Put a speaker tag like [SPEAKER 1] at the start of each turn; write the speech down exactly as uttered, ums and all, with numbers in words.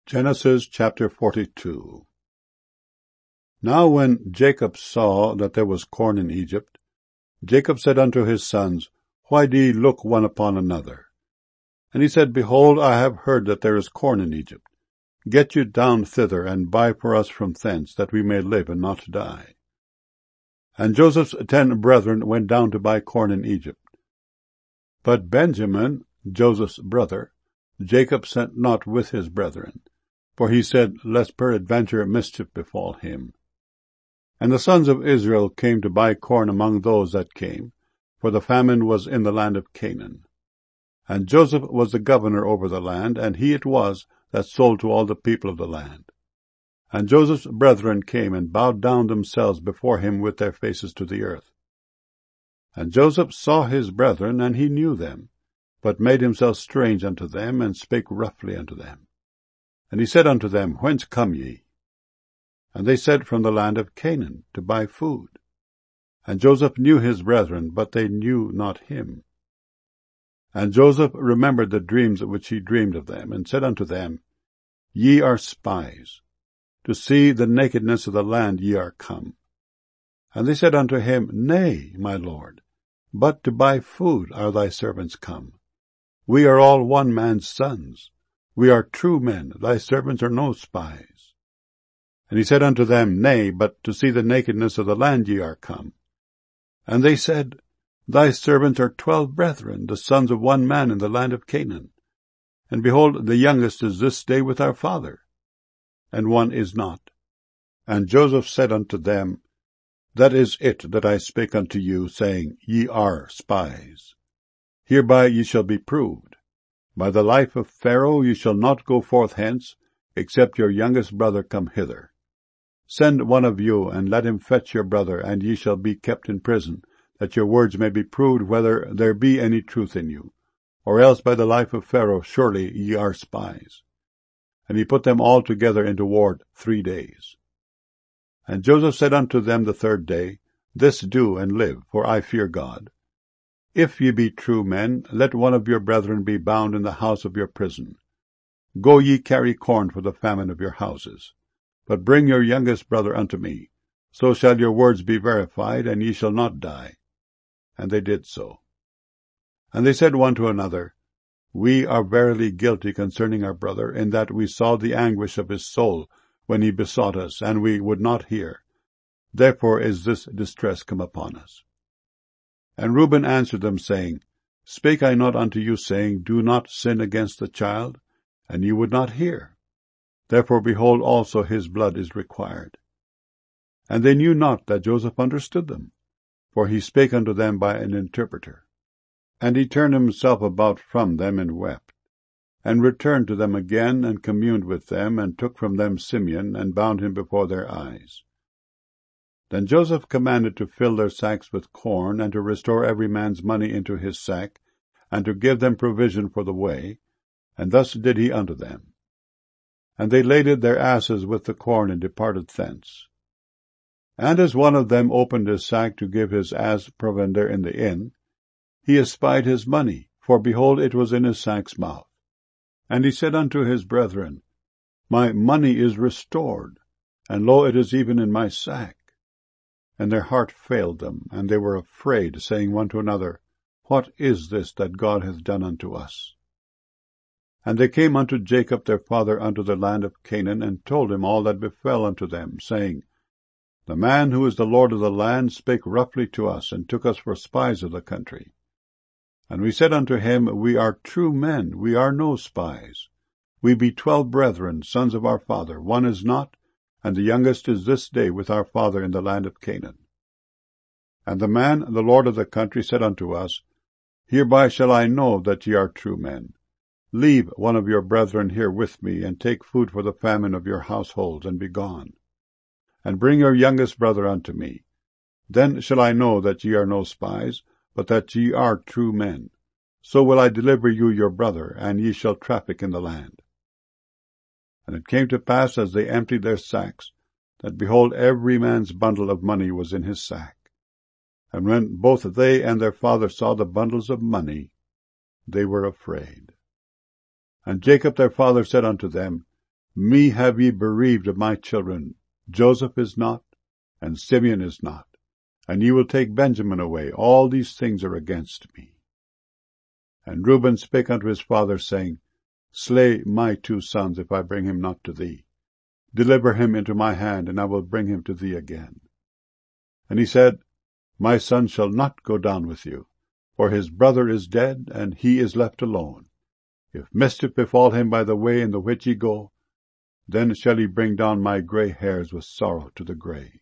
[SPEAKER 1] Genesis chapter forty-two. Now when Jacob saw that there was corn in Egypt, Jacob said unto his sons, Why do ye look one upon another? And he said, Behold, I have heard that there is corn in Egypt. Get you down thither, and buy for us from thence, that we may live and not die. And Joseph's ten brethren went down to buy corn in Egypt. But Benjamin, Joseph's brother, Jacob sent not with his brethren, for he said, Lest peradventure mischief befall him. And the sons of Israel came to buy corn among those that came, for the famine was in the land of Canaan. And Joseph was the governor over the land, and he it was that sold to all the people of the land. And Joseph's brethren came and bowed down themselves before him with their faces to the earth. And Joseph saw his brethren, and he knew them, but made himself strange unto them, and spake roughly unto them. And he said unto them, Whence come ye? And they said, From the land of Canaan, to buy food. And Joseph knew his brethren, but they knew not him. And Joseph remembered the dreams which he dreamed of them, and said unto them, Ye are spies. To see the nakedness of the land ye are come. And they said unto him, Nay, my lord, but to buy food are thy servants come. We are all one man's sons. We are true men, thy servants are no spies. And he said unto them, Nay, but to see the nakedness of the land ye are come. And they said, Thy servants are twelve brethren, the sons of one man in the land of Canaan. And behold, the youngest is this day with our father, and one is not. And Joseph said unto them, That is it that I spake unto you, saying, Ye are spies. Hereby ye shall be proved. By the life of Pharaoh ye shall not go forth hence, except your youngest brother come hither. Send one of you, and let him fetch your brother, and ye shall be kept in prison, that your words may be proved whether there be any truth in you. Or else by the life of Pharaoh surely ye are spies. And he put them all together into ward three days. And Joseph said unto them the third day, This do, and live, for I fear God. If ye be true men, let one of your brethren be bound in the house of your prison. Go ye carry corn for the famine of your houses. But bring your youngest brother unto me. So shall your words be verified, and ye shall not die. And they did so. And they said one to another, We are verily guilty concerning our brother, in that we saw the anguish of his soul when he besought us, and we would not hear. Therefore is this distress come upon us. And Reuben answered them, saying, Spake I not unto you, saying, Do not sin against the child? And ye would not hear. Therefore, behold, also his blood is required. And they knew not that Joseph understood them, for he spake unto them by an interpreter. And he turned himself about from them, and wept, and returned to them again, and communed with them, and took from them Simeon, and bound him before their eyes. Then Joseph commanded to fill their sacks with corn, and to restore every man's money into his sack, and to give them provision for the way, and thus did he unto them. And they laded their asses with the corn, and departed thence. And as one of them opened his sack to give his ass provender in the inn, he espied his money, for behold, it was in his sack's mouth. And he said unto his brethren, My money is restored, and lo, it is even in my sack. And their heart failed them, and they were afraid, saying one to another, What is this that God hath done unto us? And they came unto Jacob their father unto the land of Canaan, and told him all that befell unto them, saying, The man who is the Lord of the land spake roughly to us, and took us for spies of the country. And we said unto him, We are true men, we are no spies. We be twelve brethren, sons of our father, one is not, and the youngest is this day with our father in the land of Canaan. And the man, the Lord of the country, said unto us, Hereby shall I know that ye are true men. Leave one of your brethren here with me, and take food for the famine of your households, and be gone. And bring your youngest brother unto me. Then shall I know that ye are no spies, but that ye are true men. So will I deliver you your brother, and ye shall traffic in the land. And it came to pass, as they emptied their sacks, that, behold, every man's bundle of money was in his sack. And when both they and their father saw the bundles of money, they were afraid. And Jacob their father said unto them, Me have ye bereaved of my children. Joseph is not, and Simeon is not, and ye will take Benjamin away. All these things are against me. And Reuben spake unto his father, saying, Slay my two sons, if I bring him not to thee. Deliver him into my hand, and I will bring him to thee again. And he said, My son shall not go down with you, for his brother is dead, and he is left alone. If mischief befall him by the way in the which ye go, then shall he bring down my grey hairs with sorrow to the grave.